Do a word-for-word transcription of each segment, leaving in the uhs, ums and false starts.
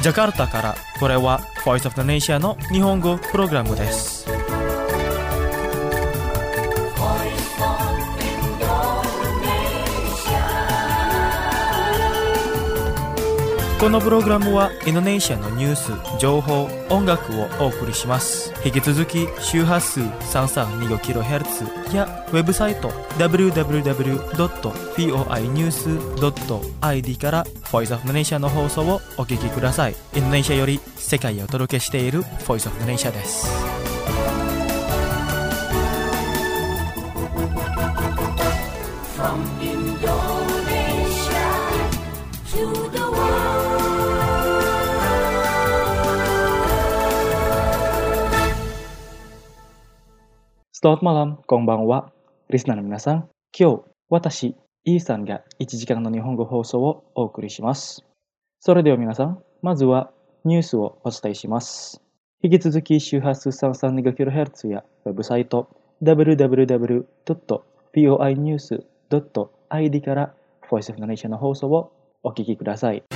ジャカルタからこれは Voice of the Nation の日本語プログラムです。このプログラムはインドネシアのニュース、情報、音楽をお送りします。引き続き周波数 さんさんにごキロヘルツ やウェブサイト ダブリューダブリューダブリュードットフォーアイニュースドットアイディー から Voice of the Nation の放送をお聞きください。インドネシアより世界へお届けしている Voice of the Nation です。From Indonesia to the Selamat malam, konbanwa, リスナーの皆さん。今日、私、イーさんがいちじかんの日本語放送をお送りします。それでは皆さん、まずはニュースをお伝えします。引き続き周波数 さんさんにごキロヘルツ やウェブサイト ダブリューダブリューダブリュードットフォーアイニュースドットアイディー から Voice of the Nation の放送をお聞きください。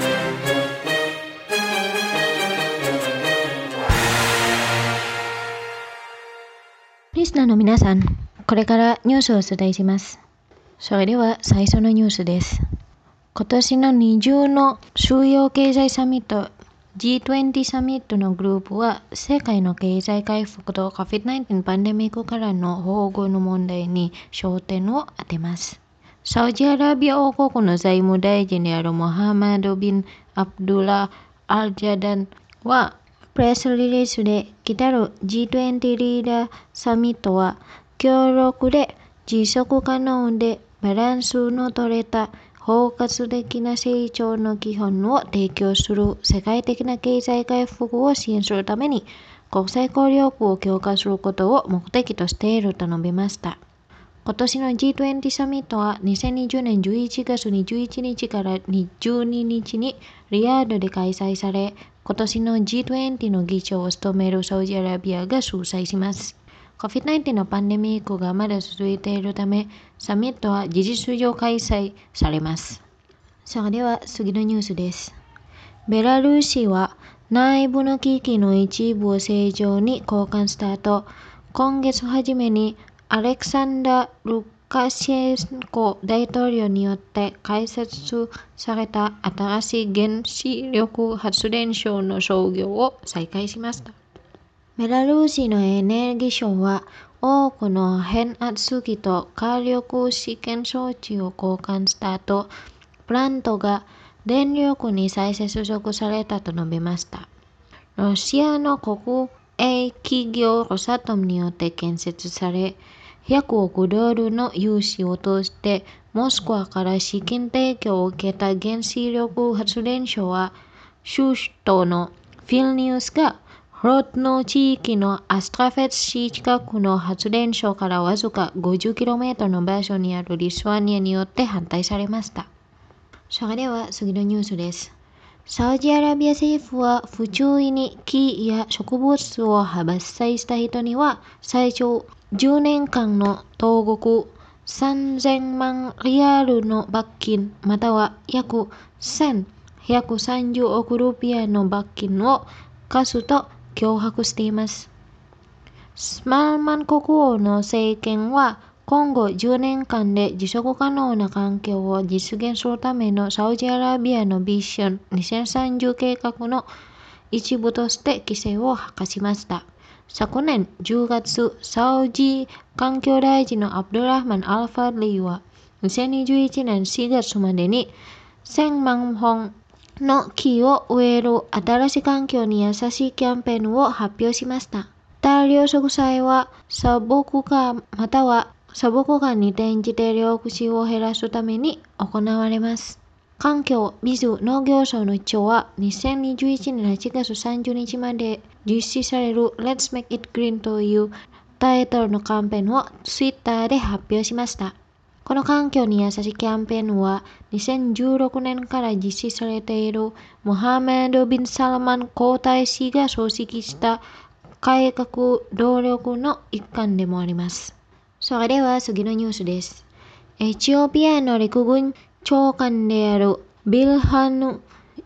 リスナーの皆さん、これからニュースをお伝えします。それでは最初のニュースです。今年のにじゅうの主要経済サミット ジートゥエンティー サミットのグループは世界の経済回復と コビッドナインティーン パンデミックからの保護の問題に焦点を当てます。サウジアラビア王国の財務大臣であるモハマド・ビン・アブドゥラ・アル・ジャダンはプレスリリースで来たる ジートゥエンティー リーダーサミットは強力で持続可能でバランスの取れた包括的な成長の基本を提供する世界的な経済回復を支援するために国際協力を強化することを目的としていると述べました。今年の ジートゥエンティー サミットはにせんにじゅうねんじゅういちがつにじゅういちにちからじゅうににちにリヤードで開催され、今年の ジートゥエンティー の議長を務めるサウジアラビアが主催します。コビッドナインティーン のパンデミックがまだ続いているため、サミットは事実上開催されます。それでは次のニュースです。ベラルーシは内部の機器の一部を正常に交換した後、今月初めにアレクサンダー・ルカシェンコ大統領によって開設された新しい原子力発電所の操業を再開しました。ベラルーシのエネルギー省は多くの変圧器と火力試験装置を交換した後、プラントが電力に再接続されたと述べました。ロシアの国営企業ロサトムによって建設され、ひゃくおくドルの融資を通してモスクワから資金提供を受けた原子力発電所は、首都のフィルニウスがロッド地域のアストラフェツ市近くの発電所からわずか ごじゅっキロメートル の場所にあるリスワニアによって反対されました。それでは次のニュースです。サウジアラビア政府は不注意に木や植物を伐採した人には最長じゅうねんかんの投獄さんぜんまんリアルの罰金または約せんひゃくさんじゅうおくルピアの罰金を課すと脅迫しています。スマルマン国王の政権は今後じゅうねんかんで持続可能な環境を実現するためのサウジアラビアのビジョンにせんさんじゅう計画の一部として規制を課しました。昨年じゅうがつ、サウジ環境大臣のアブドゥラフマン・アルファリーはにせんにじゅういちねんしがつまでにせんまんほんの木を植える新しい環境に優しいキャンペーンを発表しました。大量植栽は砂漠化または砂漠化に転じて緑地を減らすために行われます。環境・水・農業省の長はにせんにじゅういちねんはちがつさんじゅうにちまで実施される Let's Make It Green というタイトルのキャンペーンをツイッターで発表しました。この環境に優しいキャンペーンはにせんじゅうろくねんから実施されているモハメド・ビン・サルマン皇太子が組織した改革努力の一環でもあります。それでは次のニュースです。エチオピアの陸軍長官であるビルハヌ・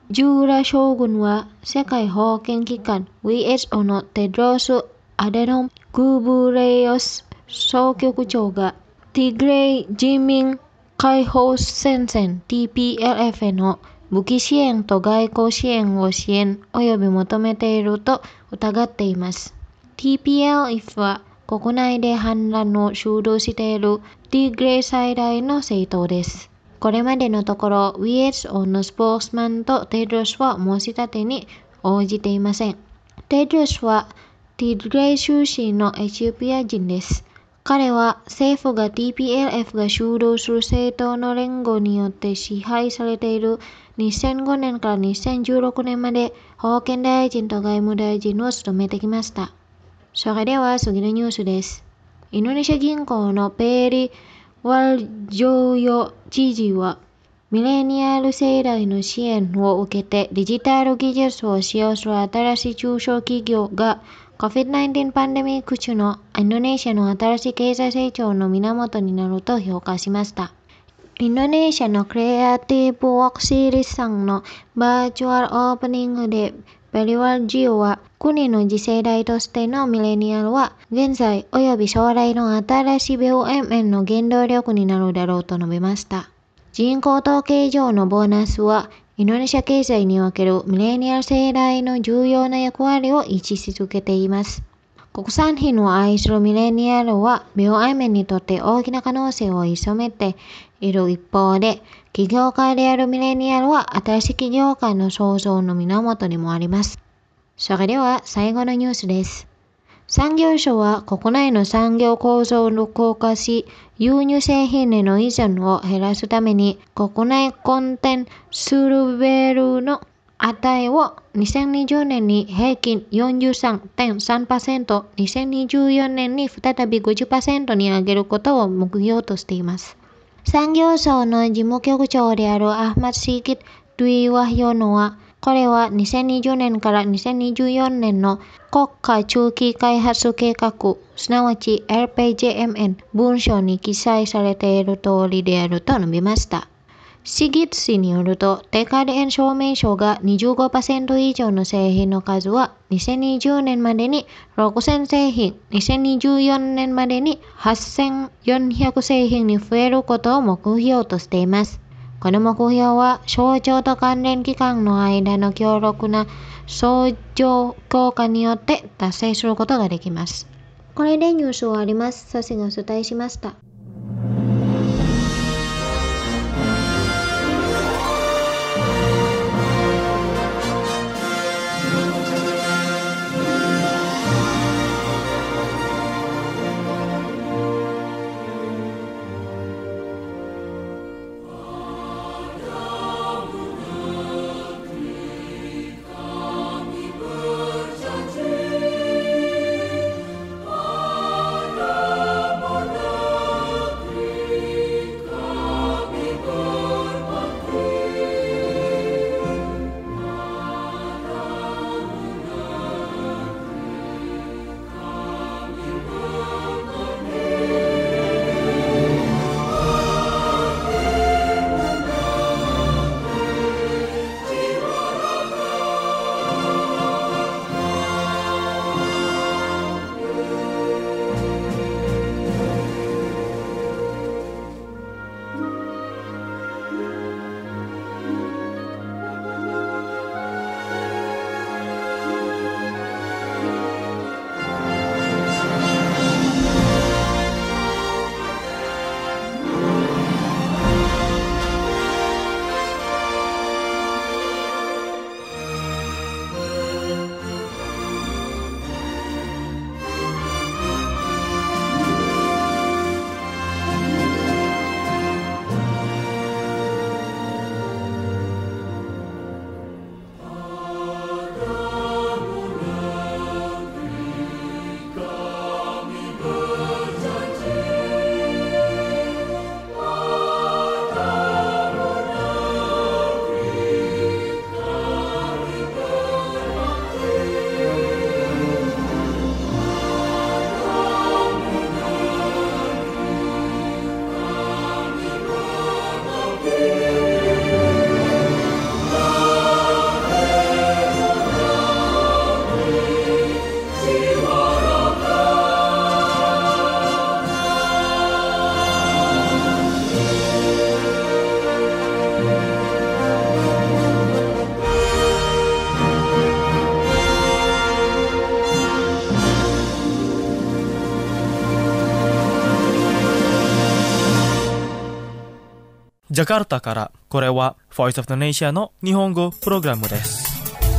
ジューラ将軍は世界保健機関 ダブリューエイチオー のテドロス・アデノン・グブレヨス総局長がティグレイ人民解放戦線 ティーピーエルエフ への武器支援と外交支援を支援及び求めていると疑っています。ティーピーエルエフ は国内で反乱を主導しているティグレイ最大の政党です。これまでのところ ダブリューエイチオー のスポークスマンとテドロスは申し立てに応じていません。テドロスはティグレイ出身のエチオピア人です。彼は政府が ティーピーエルエフ が主導する政党の連合によって支配されているにせんごねんからにせんじゅうろくねんまで保健大臣と外務大臣を務めてきました。それでは次のニュースです。インドネシア銀行のペーリ・ワルジョーヨ知事はミレニアル世代の支援を受けてデジタル技術を使用する新しい中小企業がコビッドナインティーン パンデミック中のインドネシアの新しい経済成長の源になると評価しました。インドネシアのクリエイティブワークシリーズさんのバーチャルオープニングでペリワルジオは国の次世代としてのミレニアルは現在及び将来の新しい ビーオーエムエヌ の原動力になるだろうと述べました。人口統計上のボーナスはインドネシア経済におけるミレニアル世代の重要な役割を位置し続けています。国産品を愛するミレニアルは ビーオーエムエヌ にとって大きな可能性を潜めている一方で、起業家であるミレニアルは新しい起業家の創造の源にもあります。それでは最後のニュースです。産業省は国内の産業構造を強化し、輸入製品への依存を減らすために、国内コンテンツレベルの値をにせんにじゅうねんに平均 よんじゅうさんてんさんパーセント、にせんにじゅうよねんに再び ごじゅっパーセント に上げることを目標としています。産業省の事務局長であるアフマッド・シーギット・ドゥイ・ワヒヨノは、これはにせんにじゅうねんからにせんにじゅうよねんの国家中期開発計画、すなわち エルピージェーエムエヌ 文書に記載されている通りであると述べました。シギット氏によると、デカデン証明書が にじゅうごパーセント 以上の製品の数はにせんにじゅうねんまでにろくせん製品、にせんにじゅうよねんまでにはっせんよんひゃく製品に増えることを目標としています。この目標は省庁と関連機関の間の強力な相乗強化によって達成することができます。これでニュースを終わります。さすがお伝えしました。 ジャカルタから、これは Voice of the Nation の日本語プログラムです。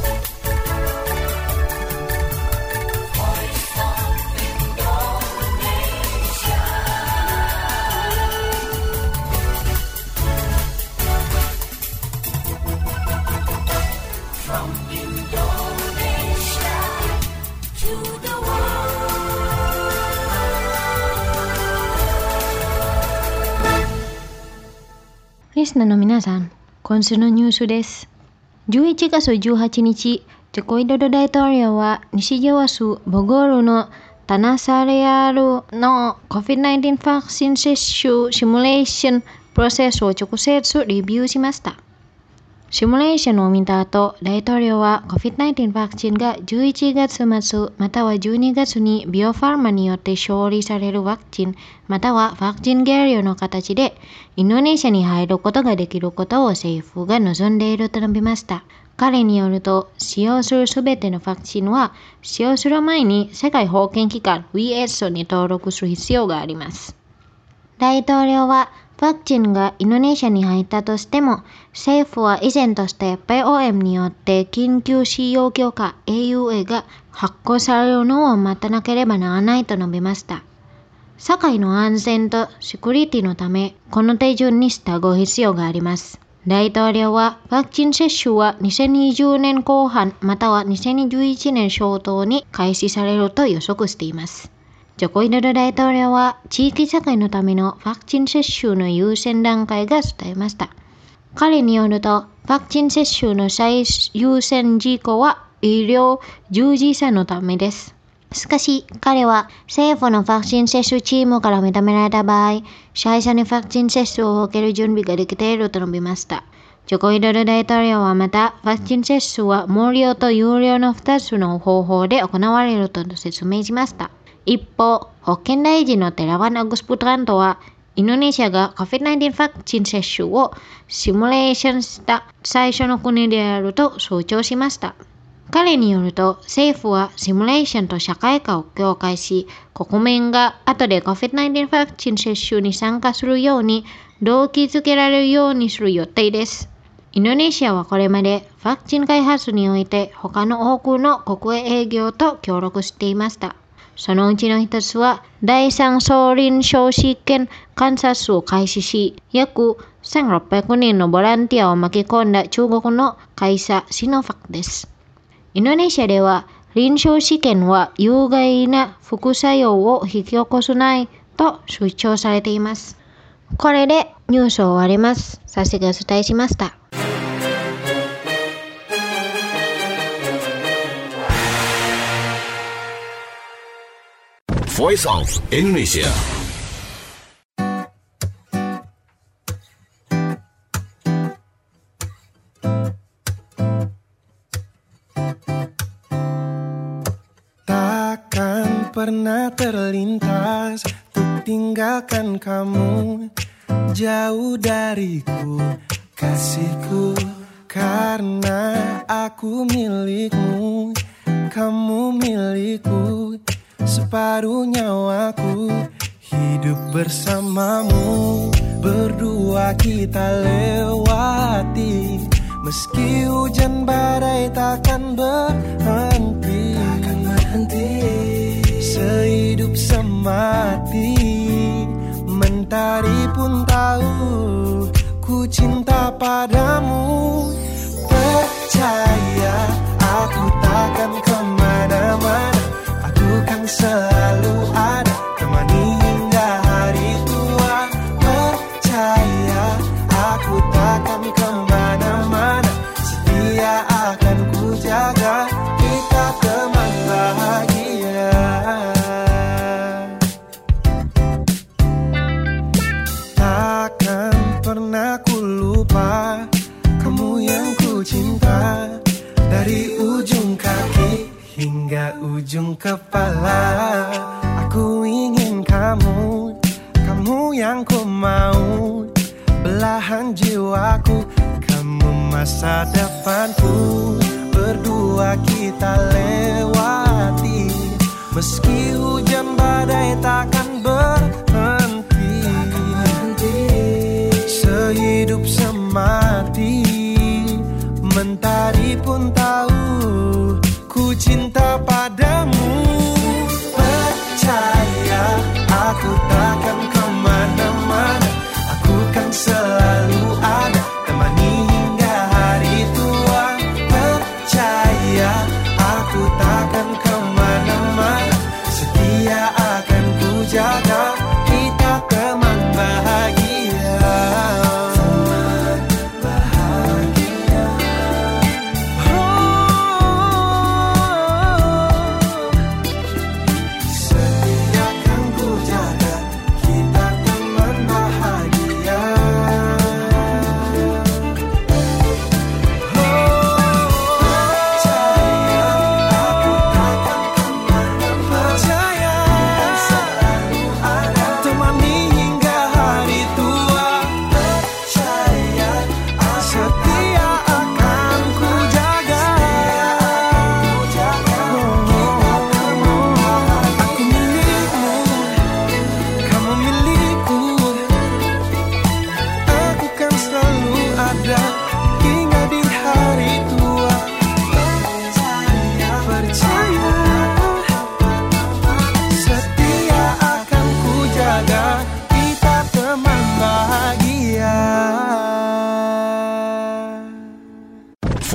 リスナーの皆さん、今週のニュースです。じゅういちがつじゅうはちにち、ジョコウィドド大統領は西側州ボゴールのタナサレアルの コビッドナインティーン ワクチン接種シミュレーションプロセスを直接レビューしました。シミュレーションを見た後、大統領は コビッドナインティーン ワクチンがじゅういちがつまつまたはじゅうにがつにビオファーマによって承認されるワクチンまたはワクチン原料の形でインドネシアに入ることができることを政府が望んでいると述べました。彼によると、使用するすべてのワクチンは使用する前に世界保健機関 ダブリューエイチオー に登録する必要があります。大統領はワクチンがインドネシアに入ったとしても、政府は依然として ピーオーエム によって緊急使用許可 エーユーエー が発行されるのを待たなければならないと述べました。社会の安全とセキュリティのため、この手順に従う必要があります。大統領は、ワクチン接種はにせんにじゅうねんこう半またはにせんにじゅういちねん初頭に開始されると予測しています。ジョコウィドド大統領は地域社会のためのワクチン接種の優先段階が伝えました。彼によると、ワクチン接種の最優先事項は医療従事者のためです。しかし、彼は政府のワクチン接種チームから認められた場合、最初にワクチン接種を受ける準備ができていると述べました。ジョコウィドド大統領はまた、ワクチン接種は無料と有料のふたつの方法で行われると説明しました。一方、保健大臣のテラワン・アグス・プトラントは、インドネシアが コビッドナインティーン ワクチン接種をシミュレーションした最初の国であると強調しました。彼によると、政府はシミュレーションと社会化を強化し、国民が後で コビッドナインティーン ワクチン接種に参加するように動機づけられるようにする予定です。インドネシアはこれまでワクチン開発において他の多くの国営営業と協力していました。そのうちの一つは、第三層臨床試験観察を開始し、約せんろっぴゃくにんのボランティアを巻き込んだ中国の会社シノファックです。インドネシアでは、臨床試験は有害な副作用を引き起こさないと主張されています。これでニュースを終わります。さすがお伝えしました。 Voice of Indonesia. Takkan pernah terlintas untuk tinggalkan kamu jauh dariku, kasihku, karena aku milikmu, kamu milikku. Separuh nyawaku hidup bersamamu, berdua kita lewati, meski hujan badai takkan berhenti, takkan berhenti. Sehidup semati, mentari pun tahu ku cinta padamu. Percaya aku takkan kemana-mana, kan selalu ada, temani hingga hari tua. Percaya aku takkan kemana-mana, setia akan ku jaga, kita teman bahagia. Takkan pernah ku lupa kamu yang ku cinta, dari ujung kaki hingga ujung kepala. Aku ingin kamu, kamu yang ku mau, belahan jiwaku, kamu masa depanku. Berdua kita lewati, meski hujan badai takkan berhenti. Sehidup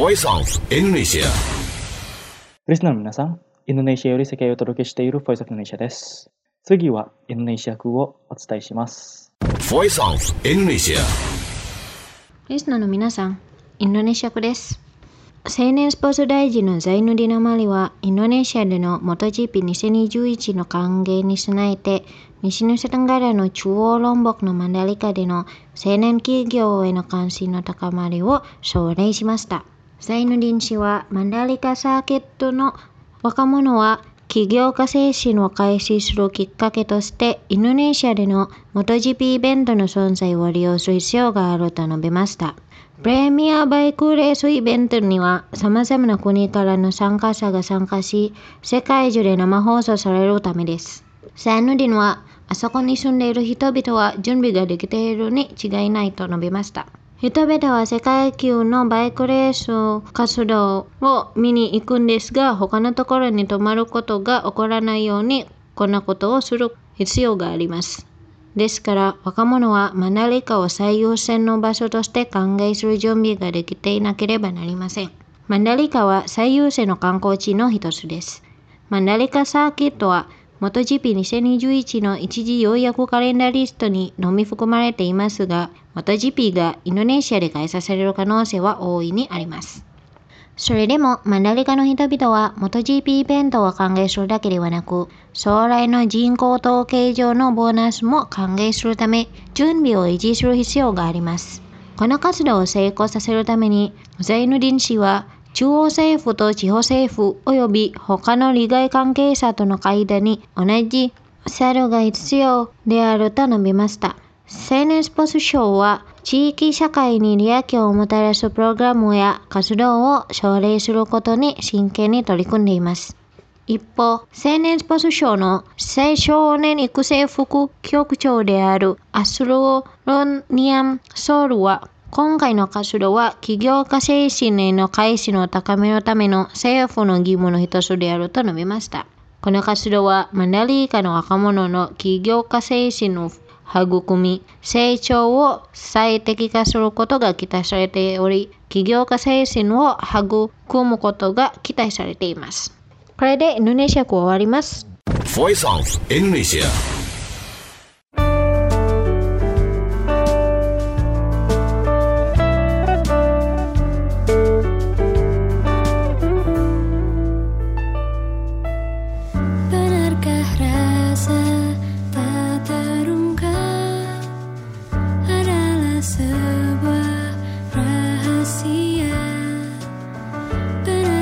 Voice of Indonesia。 リスナーの皆さん、インドネシアより世界をお届けしている Voice of Indonesia です。次はインドネシア風をお伝えします。 Voice of Indonesia。 リスナーの皆さん、インドネシア風です。青年スポーツ大臣のザイヌディン・アマリはインドネシアでの モトジーピーにせんにじゅういち の歓迎に備えて、西ヌサテンガラの中央ロンボクのマンダリカでの青年企業への関心の高まりを奨励しました。ザイヌディン氏はマンダリカサーキットの若者は起業家精神を開始するきっかけとしてインドネシアでの モトジーピー イベントの存在を利用する必要があると述べました。プレミアバイクレースイベントには様々な国からの参加者が参加し、世界中で生放送されるためです。ザイヌディンは、あそこに住んでいる人々は準備ができているに違いないと述べました。人々は世界級のバイクレース活動を見に行くんですが、他のところに泊まることが起こらないように、こんなことをする必要があります。ですから、若者はマンダリカを最優先の場所として歓迎する準備ができていなければなりません。マンダリカは最優先の観光地の一つです。マンダリカサーキットは、モトジーピーにせんにじゅういち の一時要約カレンダーリストにのみ含まれていますが、モトジーピー がインドネシアで開催される可能性は大いにあります。それでもマンダリカの人々は モトジーピー イベントを歓迎するだけではなく、将来の人口統計上のボーナスも歓迎するため、準備を維持する必要があります。この活動を成功させるために、ザイヌディン氏は中央政府と地方政府及び他の利害関係者との間に同じ作業が必要であると述べました。青年スポーツ省は地域社会に利益をもたらすプログラムや活動を奨励することに真剣に取り組んでいます。一方、青年スポーツ省の青少年育成副局長であるアスロロニアン・ソールは、今回の活動は起業家精神への改心を高めるための政府の義務の一つであると述べました。この活動はマンダリカの若者の起業家精神を育み、成長を最適化することが期待されており、起業家精神を育むことが期待されています。これでインドネシア語終わります。 Voice of Indonesia。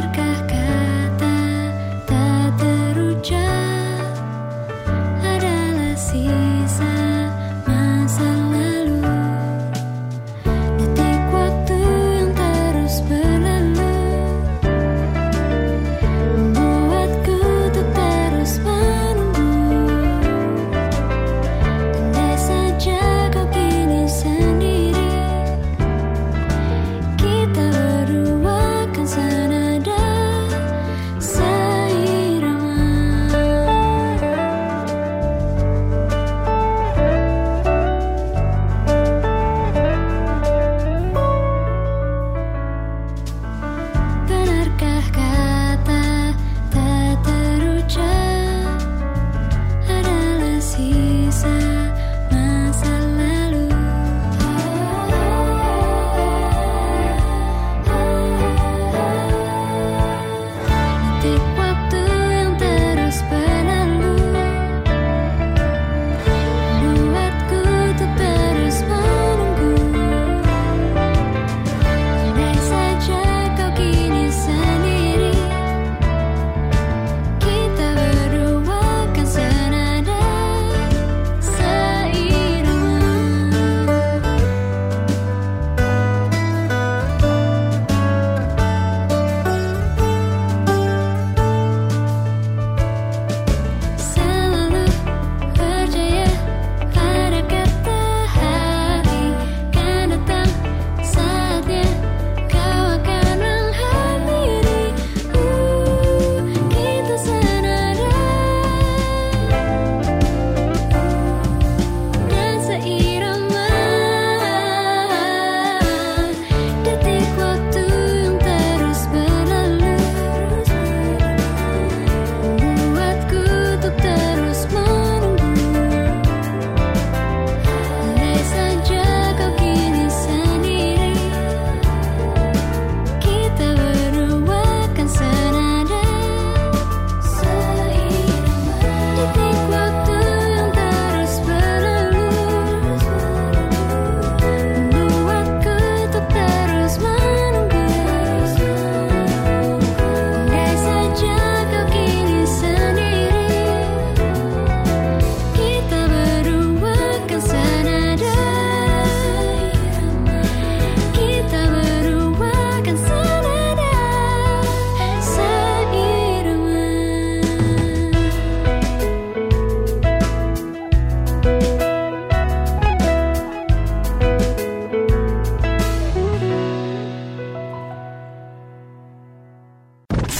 Benarkah kata tak terucap adalah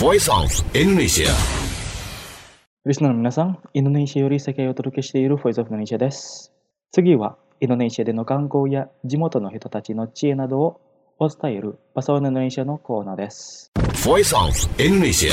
Voice of Indonesia。 リスナーの皆さん、インドネシアより世界をお届けしている Voice of Indonesia です。次は、インドネシアでの観光や地元の人たちの知恵などをお伝えするパサオインドネシアのコーナーです。 Voice of Indonesia。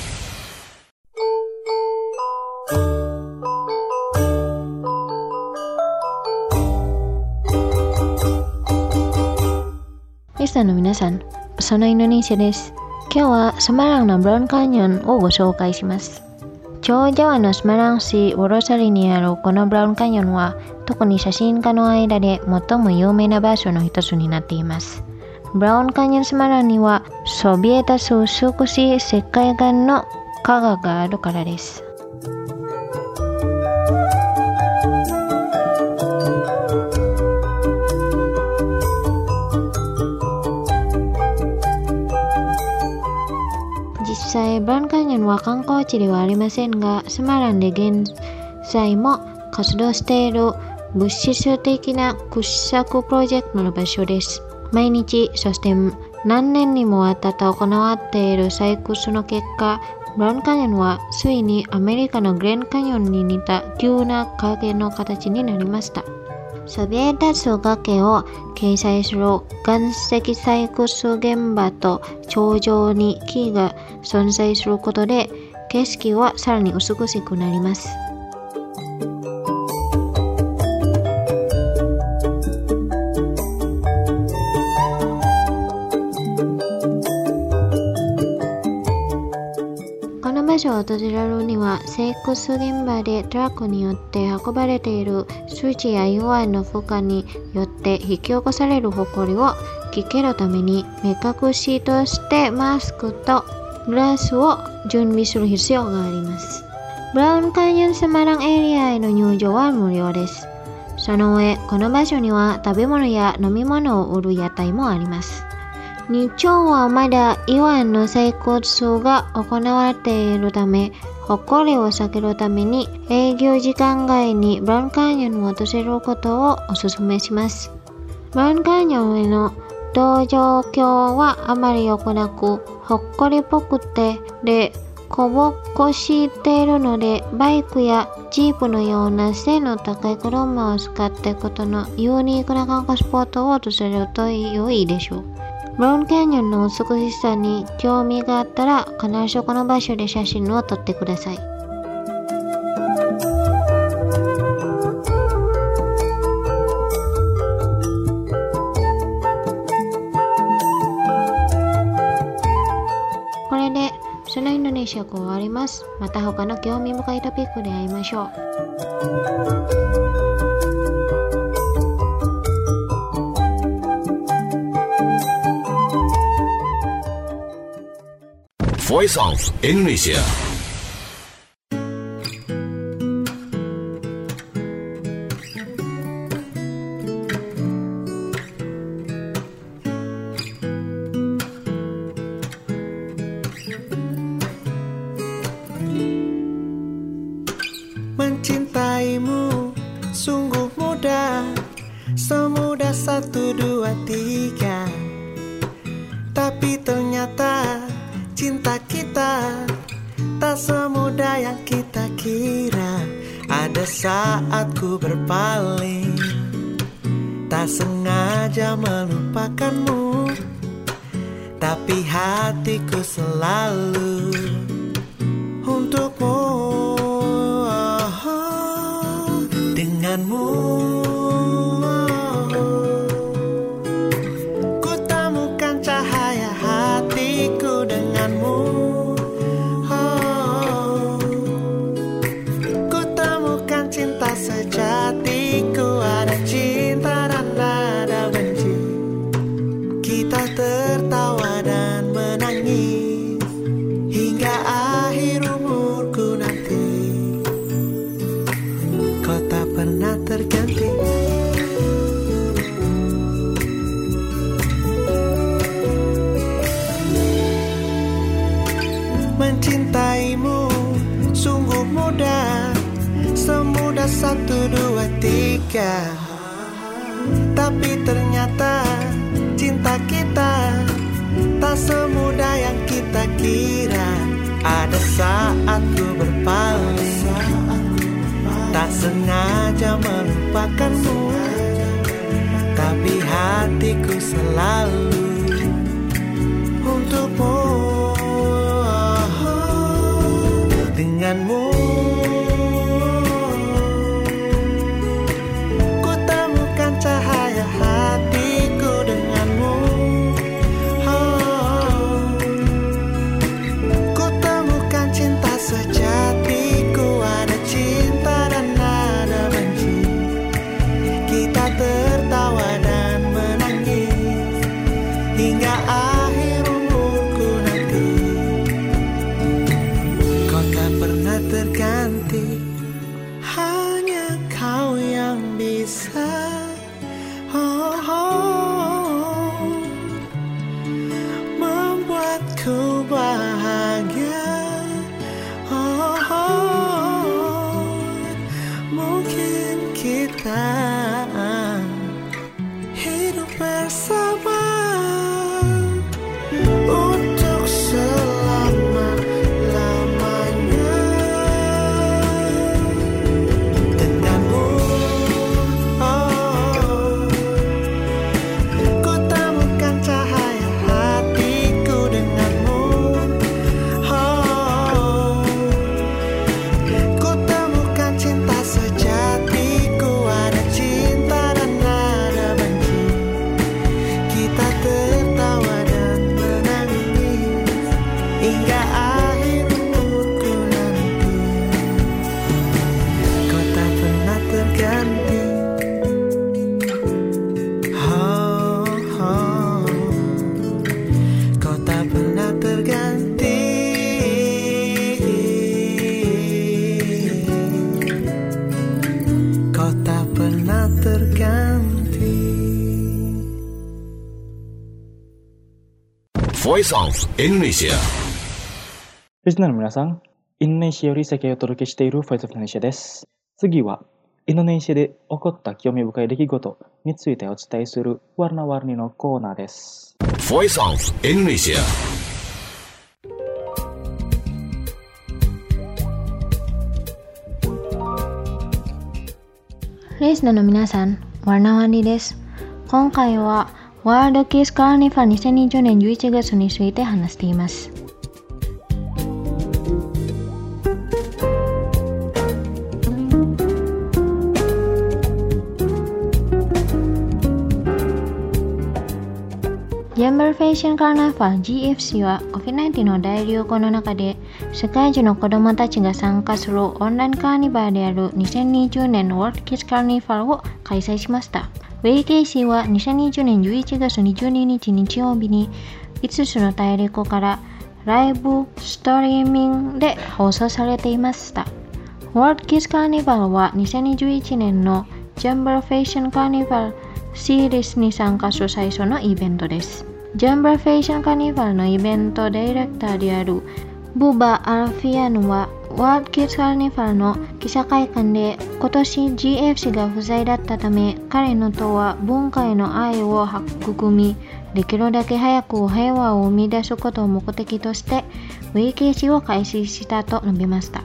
リスナーの皆さん、パサオインドネシアです。今日はスマランのブラウンカニオンをご紹介します。超ジャワのスマラン市ウォロサリにあるこのブラウンカニオンは、特に写真家の間で最も有名な場所の一つになっています。ブラウンカニオンスマランにはそびえ立つ美しい世界観の川があるからです。実際、ブラウンカニオンは観光地ではありませんが、スマランで現在も活動している物質的な掘削プロジェクトの場所です。毎日、そして何年にもわたって行われている採掘の結果、ブラウンカニオンはついにアメリカのグレンカニオンに似た急な影の形になりました。そびえ立つ崖を掲載する岩石採掘現場と頂上に木が存在することで、景色はさらに美しくなります。この場所を訪れるには、採掘現場でトラックによって運ばれている土や岩の負荷によって引き起こされる埃を避けるために、目隠しとしてマスクとグラスを準備する必要があります。ブラウンカニオンスマランエリアへの入場は無料です。その上、この場所には食べ物や飲み物を売る屋台もあります。日中はまだ岩の採掘が行われているため、埃を避けるために営業時間外にブラウンカニオンを訪れることをお勧めします。ブラウンカニオンへの同状況はあまり良くなく、埃っぽくてでこぼこしているので、バイクやジープのような背の高い車を使っていくことのユニークな観光スポットを訪れると良いでしょう。ブラウンキャニオンの美しさに興味があったら、必ずこの場所で写真を撮ってください。これでそのインドネシア語終わります。また他の興味深いトピックで会いましょう。 Voice of Indonesia。 Mencintaimu sungguh mudah, semudah satu dua tiga. Tapi ternyata cinta kita tak semudah yang kita kira. Ada saat ku berpaling, tak sengaja melupakanmu, tapi hatiku selalu untukmu. Oh, denganmu ku temukan cahaya hatiku. Denganmu oh, ku temukan cinta sejatiku. Ada cinta dan ada benci, kita tertawa dan menangis hingga akhir umurku nanti. Kau tak pernah terganti. Mencintaimu sungguh mudah, semudah satu dua tiga. Tapi ternyata cinta kita tak Tak semudah yang kita kira. Ada saat ku berpaling, tak sengaja melupakanmu, tapi hatiku selalu untukmu. Denganmu ku temukan cahaya hatiku. Denganmu oh, ku temukan cinta sejatiku. Ada cinta dan ada benci, kita tertawa dan menangis hingga akhir umurku nanti. Kau tak pernah terganti, hanya kau yang bisa oh, oh, membuatku bahagia. Oh, oh, mungkin kita hidup bersama untuk selama-lamanya. Denganmu oh, ku temukan cahaya hatiku. Denganmu oh, ku temukan cinta sejatiku. Ada cinta dan ada benci, kita tertawa dan menangis hingga akhir umurku nanti. Kau tak pernah terganti, oh, oh, kau tak pernah terganti. Kau tak pernah terganti. Voice of Indonesia. リスナーの皆さん、インドネシアより世界をお届けしている Voice of Indonesia です。次は、インドネシアで起こった興味深い出来事についてお伝えするワルナワルニのコーナーです。 Voice of Indonesia. リスナーの皆さん、ワルナワリです。今回はワールドキスカーニファにせんにじゅうねんじゅういちがつについて話しています。ジャンブルフェッションカーナファ ジーエフシー は コビッドナインティーン の大流行の中で世界中の子どもたちが参加するオンラインカーニバルであるにせんにじゅうねんのワールドキッズカーニバルを開催しました。ウェイケーシーはにせんにじゅうねんじゅういちがつにじゅうににち日曜日にいつつの大陸からライブストリーミングで放送されていました。ワールドキッズカーニバルはにせんにじゅういちねんのジャンブルフェッションカーニバルシリーズに参加する最初のイベントです。ジャンブルフェッションカーニバルのイベントディレクターであるブバ・アルフィアンはワールドキッズカーニバルの記者会見で今年 ジーエフシー が不在だったため彼の党は文化への愛を育みできるだけ早く平和を生み出すことを目的としてウェイケーシーを開始したと述べました。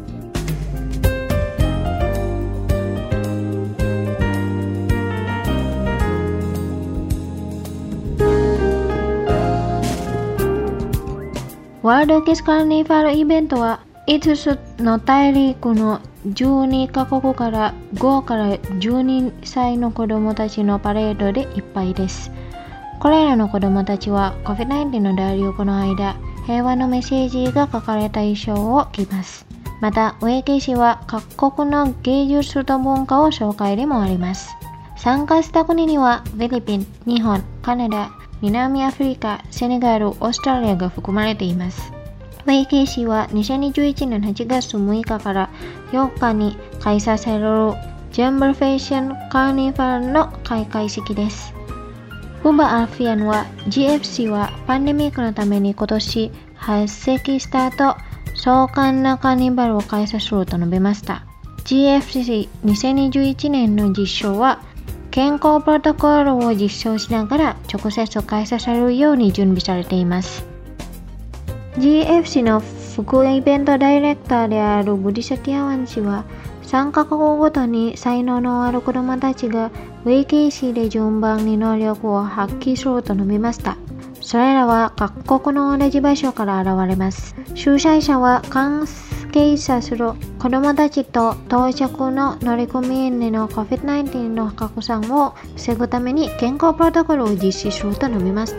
ワールドキッズカーニバルイベントはいつつの大陸のじゅうにカ国からごからじゅうにさいの子どもたちのパレードでいっぱいです。これらの子どもたちは コビッドナインティーン の大流行の間、平和のメッセージが書かれた衣装を着ます。また、ウェイケーシーは各国の芸術と文化を紹介でもあります。参加した国にはフィリピン、日本、カナダ、南アフリカ、セネガル、オーストラリアが含まれています。ウェイケーシーはにせんにじゅういちねんはちがつむいかからよっかに開催されるジャンブルフェッションカーニバルの開会式です。ブバ・アルフィアンは ジーエフシー はパンデミックのために今年発席した後、壮観なカーニバルを開催すると述べました。ジーエフシーにせんにじゅういちねんの実証は健康プロトコルを実証しながら直接開催されるように準備されています。 ジーエフシー の副イベントダイレクターであるブディサティアワン氏は、さんカ国ごとに才能のある子どもたちが ブイケーシー で順番に能力を発揮すると述べました。それらは各国の同じ場所から現れます。主催者は関係者する子どもたちと到着の乗組員での コビッドナインティーン の拡散を防ぐために健康プロトコルを実施すると述べました。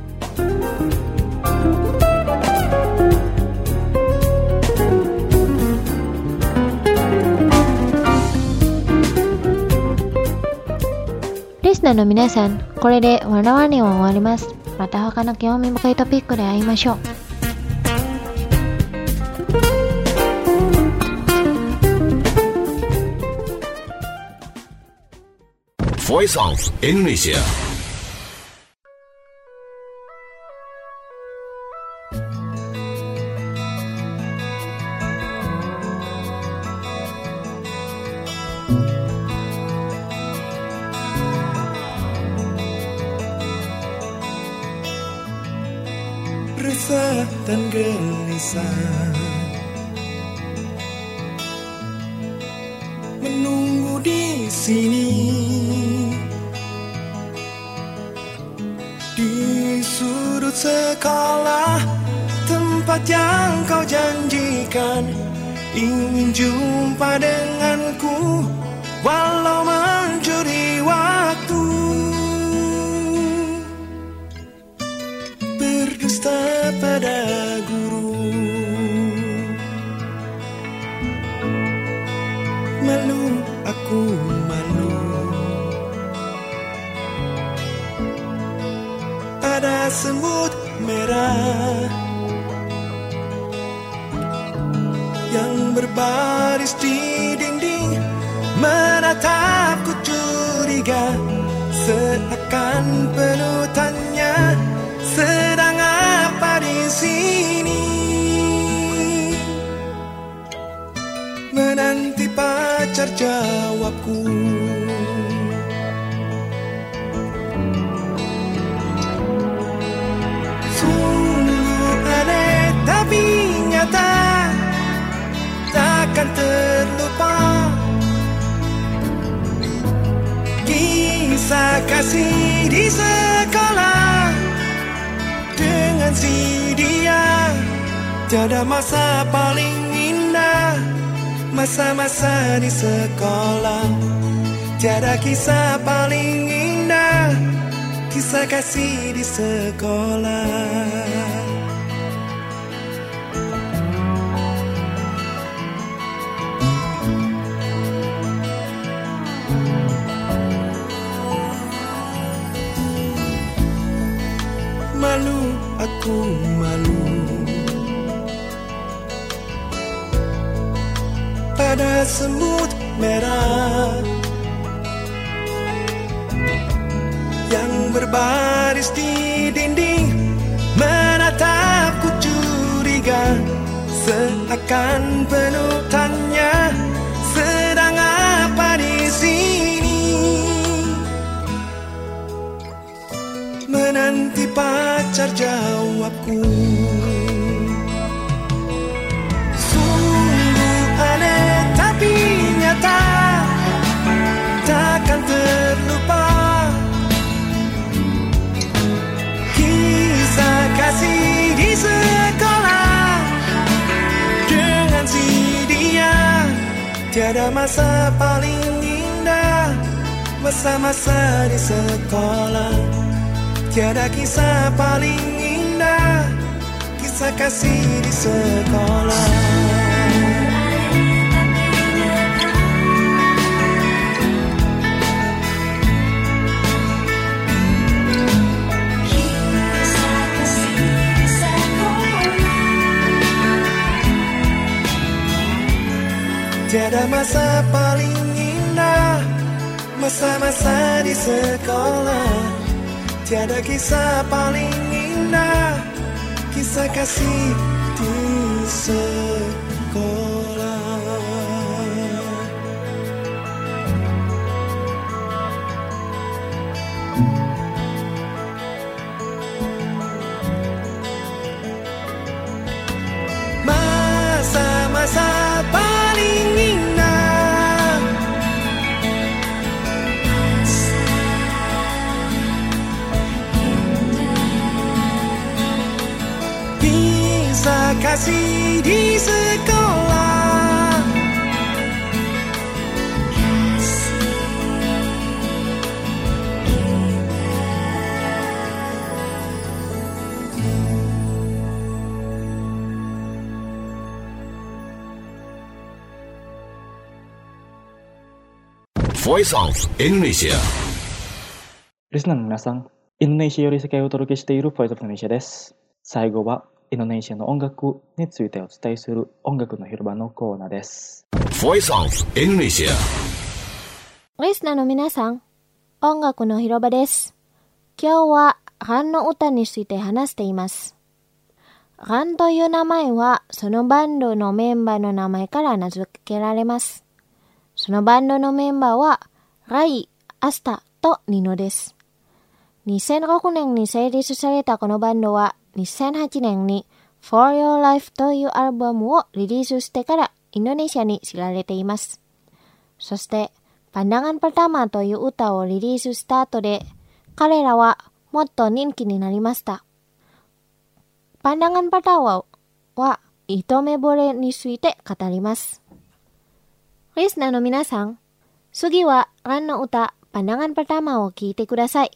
リスナーの皆さん、これでわらわには終わります。また他の興味深いトピックで会いましょう。 Voice of Indonesia. Resah dan gelisah menunggu di sini, di sudut sekolah, tempat yang kau janjikan, ingin jumpa denganku walau mencuri waktu. Berdusta pada guru, malu aku malu. Ada semut merah yang berbaris di dinding, menatapku curiga, seakan penuh tanya, sedang apa di sini? Menanti pacar jawabku. Sungguh aneh tapi nyata, takkan terlupa kisah kasih di sekolah dengan si dia. Tiada masa paling indah, masa-masa di sekolah. Tiada kisah paling indah, kisah kasih di sekolah. Malu aku malu pada semut merah yang berbaris di dinding, menatapku curiga, seakan penuh tanya, sedang apa di sini? Menanti pacar jawabku. Sungguh aneh tapi nyata, takkan terlupa kisah kasih di sekolah dengan si dia. Tiada masa paling indah, masa-masa di sekolah. Tiada kisah paling indah, kisah kasih di sekolah. Tiada masa paling indah, masa-masa di sekolah. Tiada kisah paling indah, kisah kasih di sekolah. kasih di sekolah. Voice of Indonesia。 リスナーの皆さん、インドネシアより世界をお届けしている Voice of Indonesia です。最後はインドネシアの音楽についてお伝えする音楽の広場のコーナーです。 Voice of Indonesia。 リスナーの皆さん、音楽の広場です。今日はランの歌について話しています。ランという名前はそのバンドのメンバーの名前から名付けられます。そのバンドのメンバーはライ、アスタとニノです。にせんろくねんに成立されたこのバンドはにせんはちねんに For Your Life というアルバムをリリースしてからインドネシアに知られています。そしてPandangan Pertamaという歌をリリースした後で彼らはもっと人気になりました。Pandangan Pertamaは一目惚れについて語ります。リスナーの皆さん、次はランの歌Pandangan Pertamaを聴いてください。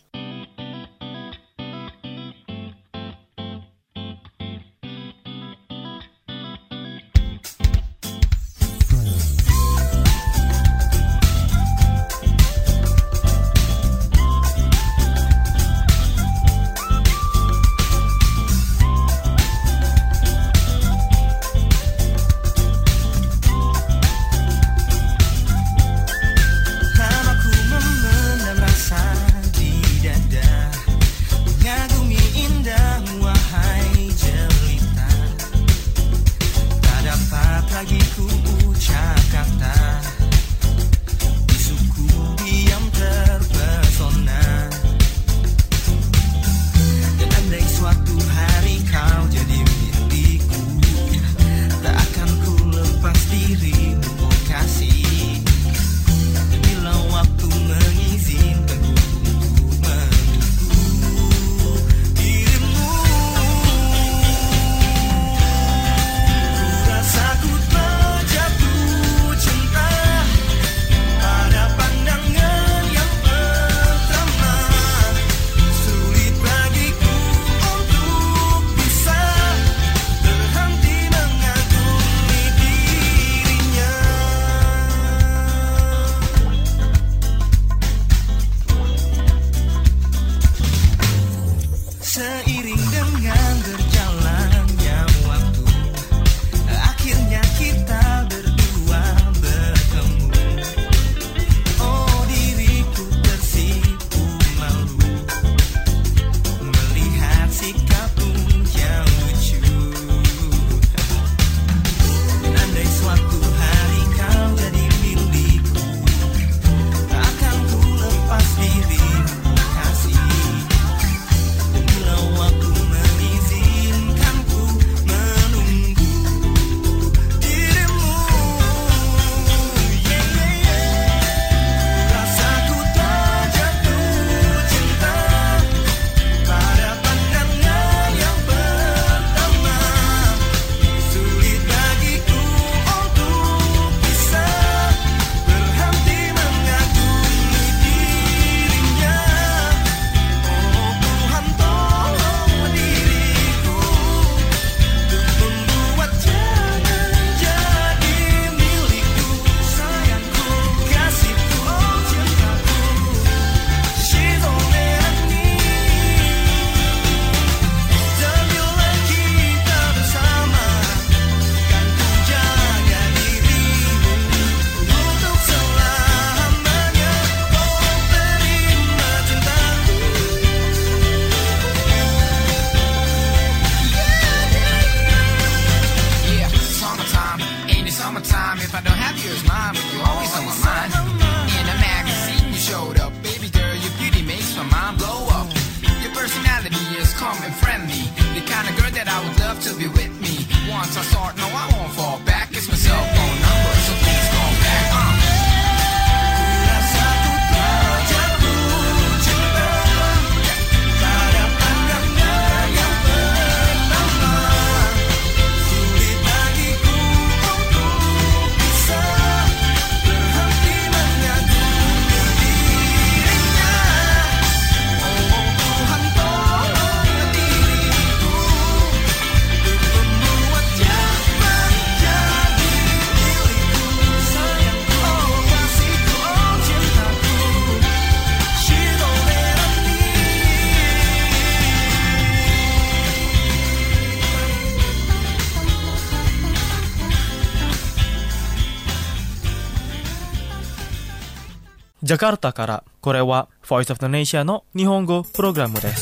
ジャカルタから、これは Voice of Indonesia の日本語プログラムです。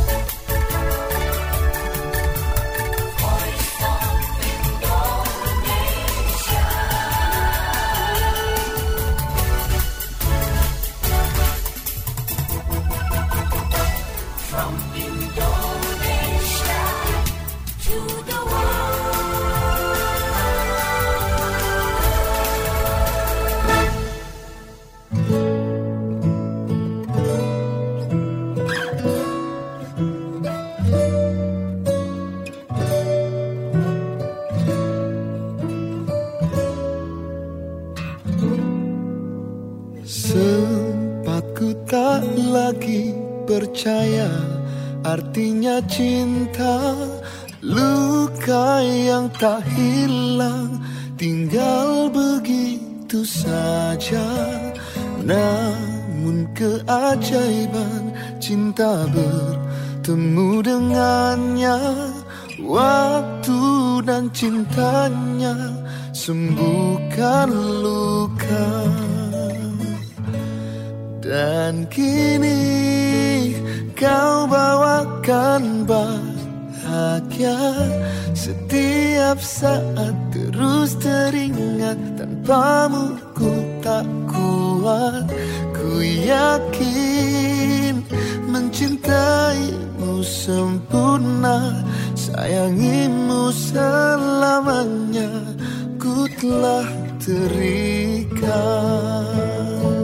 Sempat ku tak lagi percaya artinya cinta, luka yang tak hilang tinggal begitu saja. Namun keajaiban cinta bertemu dengannya, waktu dan cintanya sembuhkan luka. Dan kini kau bawakan bahagia, setiap saat terus teringat. Tanpamu ku tak kuat, ku yakin mencintaimu sempurna, sayangimu selamanya, ku telah terikat.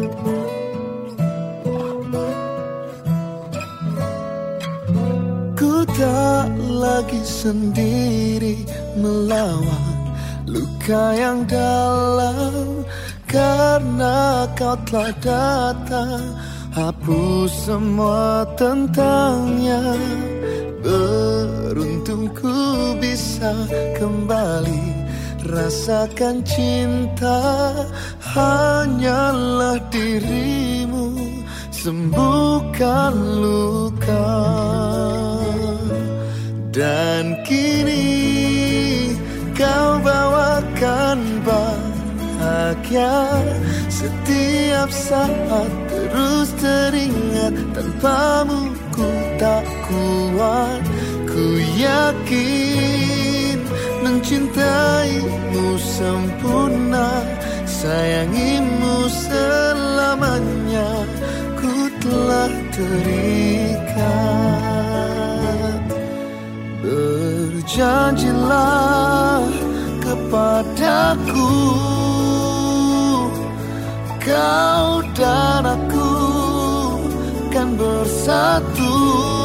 Tak lagi sendiri melawan luka yang dalam, karena kau telah datang hapus semua tentangnya. Beruntung ku bisa kembali rasakan cinta, hanyalah dirimu sembuhkan luka. Dan kini kau bawakan bahagia, setiap saat terus teringat. Tanpamu ku tak kuat, ku yakin mencintaimu sempurna, sayangimu selamanya, ku telah terikat. Berjanjilah kepadaku, kau dan aku kan bersatu,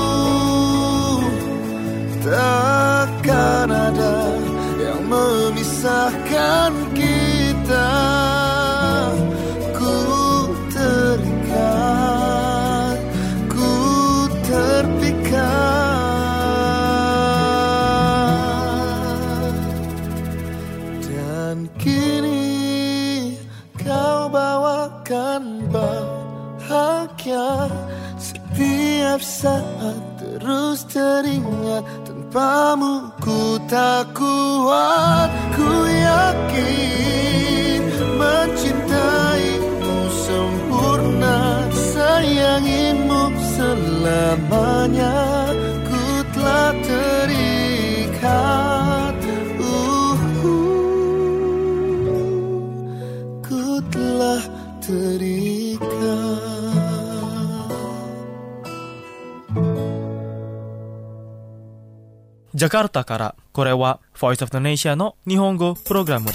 takkan ada yang memisahkan kita. Ku terikat, ku terpikat. Kini kau bawakan bahagia, setiap saat terus teringat. Tanpamu ku tak kuat, ku yakin mencintaimu sempurna, sayangimu selamanya, ku telah terikat. Telah terikat. Jakarta から、これは Voice of Indonesia の日本語プログラムです。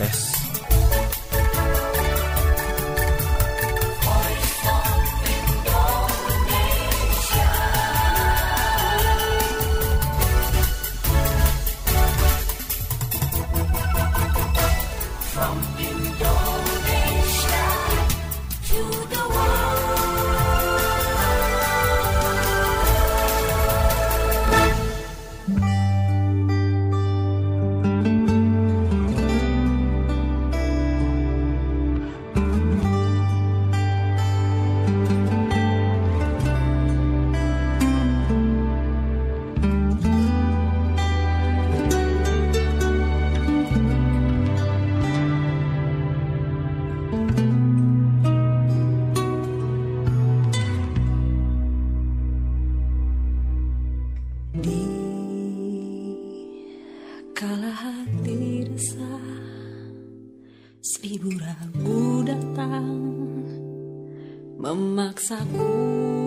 memaksaku.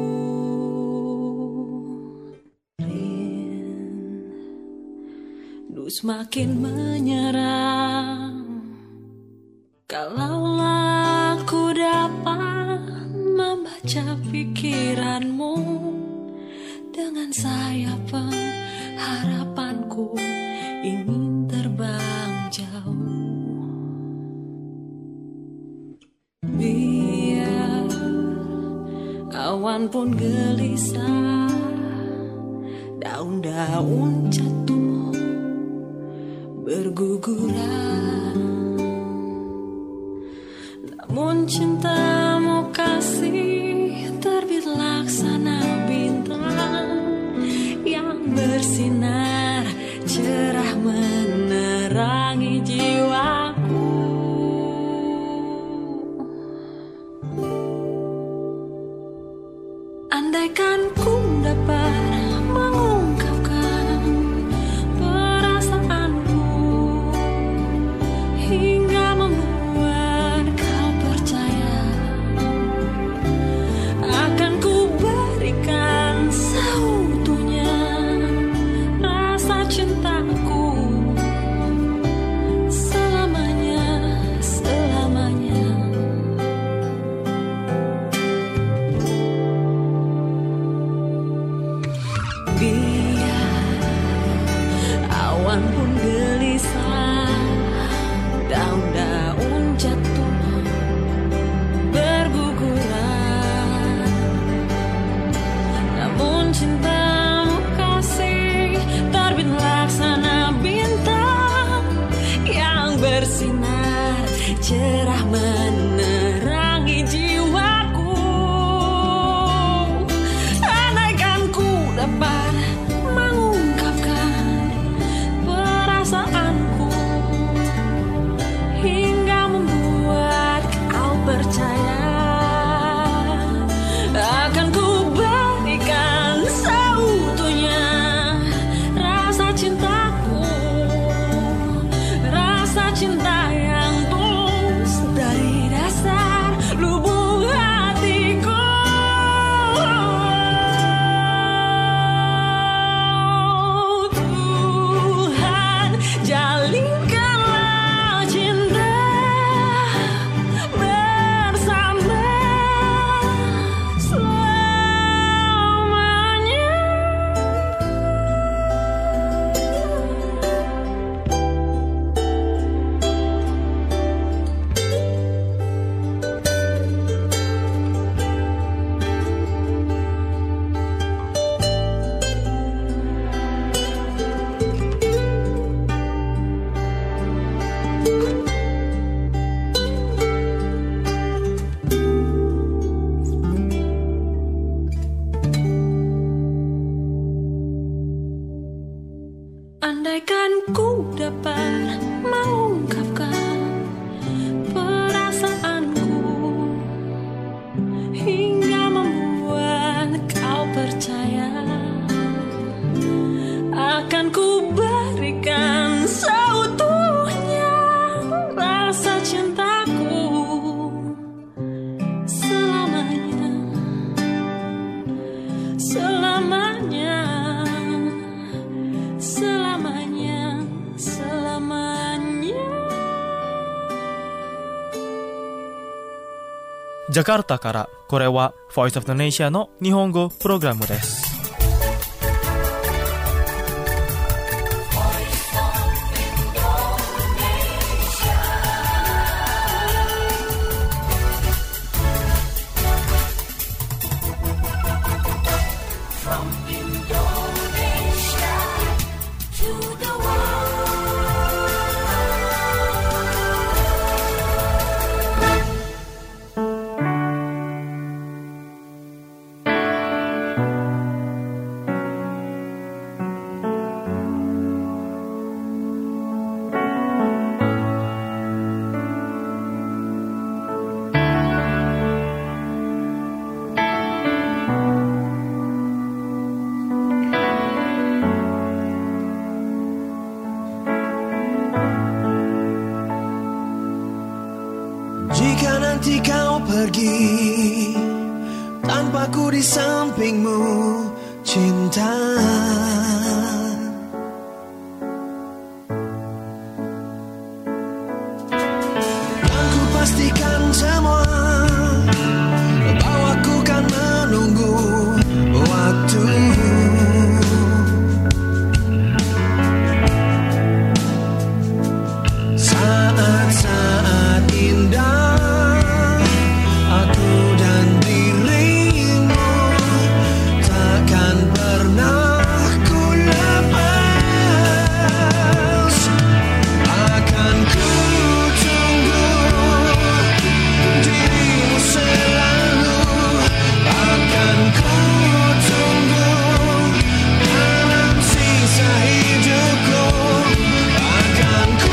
Rindu semakin menyerang. Kalaulah aku dapat membaca pikiranmu dengan sayap pengharapanku ingin terbang jauh. Biar awan pun gelisah, daun-daun jatuh berguguran, namun cintamu kasih terbit laksana bintang yang bersinar cerah menerangi jiwaku. Andaikan ku dapat mengungkapkan perasaanku hingga membuat kau percaya, akan ku berikan seutuhnya rasa cintaku selamanya, selamanya. Biar awan pun gelisah, daun-daun jatuh berguguran, namun cintamu kasih terbit laksana bintang yang bersinar cerah menerangi jiwaku. Andaikan ku dapat mengungkapkan perasaanku hingga membuat kau percaya, akan ku berikan seutuhnya rasa cintaku, rasa cinta yang tulus dari dasar lubuk hatiku. Tuhan, jalinkanlah cinta bersama selamanya. Andaikan ku dapat mengungkapkan perasaanku hingga membuat kau percaya, akan ku berikan seutuhnya rasa cintaku selamanya, selamanya. Selamanya, selamanya. Jakarta からこれは Voice of Indonesia の日本語プログラムです。 Jika nanti kau pergi tanpaku di sampingmu, cinta. Dan ku pastikan semua bahwa ku kan menunggu waktu. Saat-saat indah aku dan dirimu takkan pernah ku lepas. Akan ku tunggu dirimu selalu. Akan ku tunggu dalam sisa hidupku. Akan ku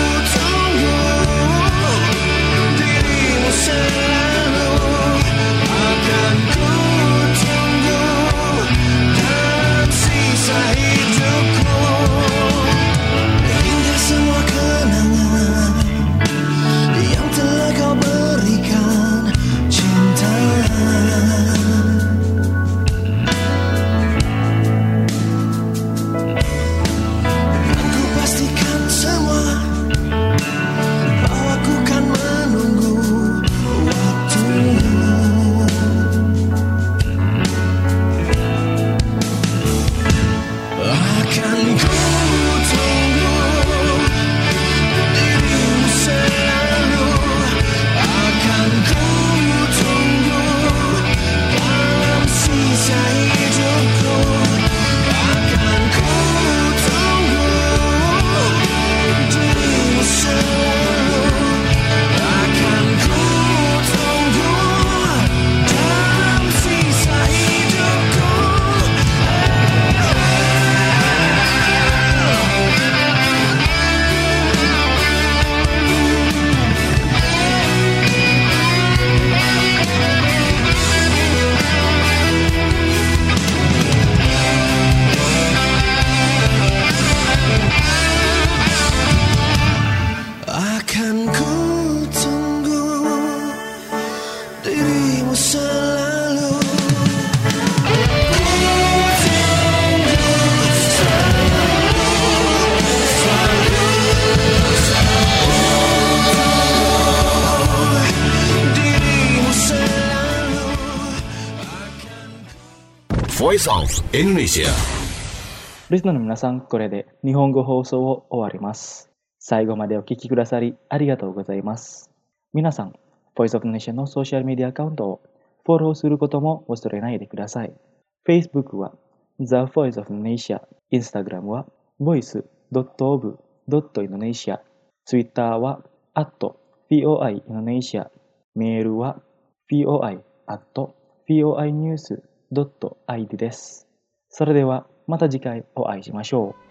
selalu akan ku tunggu dalam sisa hidupku, hingga semua kenangan yang telah kau berikan, cinta. Dan ku pastikan semua bahwa ku kan menunggu waktu. Akan ku tunggu dirimu selalu. Akan ku tunggu dalam sisa hidupku. Akan ku tunggu dirimu selalu. Akan ku tunggu dalam sisa hidupku. Akan ku tunggu dirimu selalu. Dirimu selalu. Voice of Indonesia. リスナーの皆さん、これで日本語放送を終わります。最後までお聞きくださりありがとうございます。皆さん、Voice of Indonesia のソーシャルメディアアカウントをフォローすることも忘れないでください。Facebook は The Voice of Indonesia、Instagram は ボイスドットオブドットインドネシア、Twitter は アットフィーオーアイインドネシア、メールは フィーオーアイアットフィーオーアイニュースドットアイディー です。それではまた次回お会いしましょう。